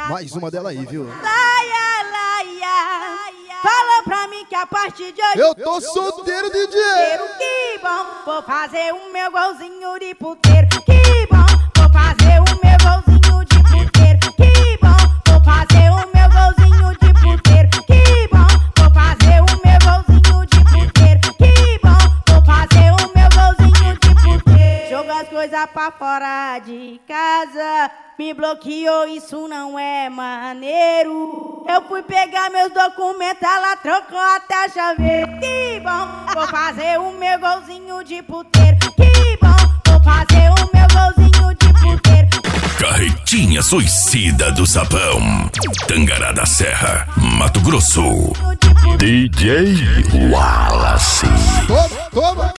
Mais uma dela aí, viu? Laia, laia. Falou pra mim que a partir de hoje eu tô solteiro, DJ. Que bom, vou fazer o meu golzinho de puteiro. Que bom, vou fazer o meu golzinho de puteiro. Que bom, vou fazer o meu golzinho de puteiro. Que bom, vou fazer o meu golzinho de puteiro. Que bom, vou fazer o meu golzinho de puteiro. Joga as coisas pra fora de casa, me bloqueou, isso não é maneiro. Eu fui pegar meus documentos, ela trocou até a chaveiro. Que bom, vou fazer o meu golzinho de puteiro. Que bom, vou fazer o meu golzinho de puteiro. Carretinha suicida do Sabão, Tangará da Serra, Mato Grosso. DJ Wallace. Toma.